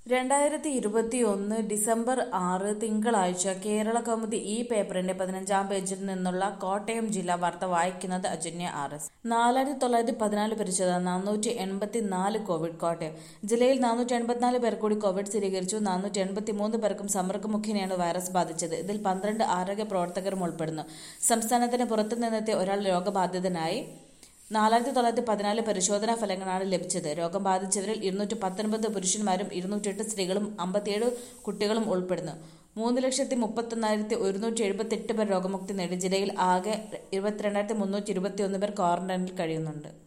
2021 December 6 തിങ്കളാഴ്ച കേരളകൗമുദി ഈ പേപ്പറിന്റെ 15-ാം പേജിൽ നിന്നുള്ള കോട്ടയം ജില്ലാ വാർത്ത വായിക്കുന്നത് അജന്യ RS. 4914 പരിശോധന, 484 കോവിഡ്. കോട്ടയം ജില്ലയിൽ 484 പേർ കൂടി കോവിഡ് സ്ഥിരീകരിച്ചു. 483 പേർക്കും സമ്പർക്കം മുഖേനയാണ് വൈറസ് ബാധിച്ചത്. ഇതിൽ 12 ആരോഗ്യ പ്രവർത്തകരും ഉൾപ്പെടുന്നു. സംസ്ഥാനത്തിന് പുറത്തുനിന്നെത്തിയ ഒരാൾ രോഗബാധിതനായി. 4914 പരിശോധനാ ഫലങ്ങളാണ് ലഭിച്ചത്. രോഗം ബാധിച്ചവരിൽ 219 പുരുഷന്മാരും 208 സ്ത്രീകളും 57 കുട്ടികളും ഉൾപ്പെടുന്നു. 3,31,178 പേർ രോഗമുക്തി നേടി. ജില്ലയിൽ ആകെ 22,321 പേർ ക്വാറന്റൈനിൽ കഴിയുന്നുണ്ട്.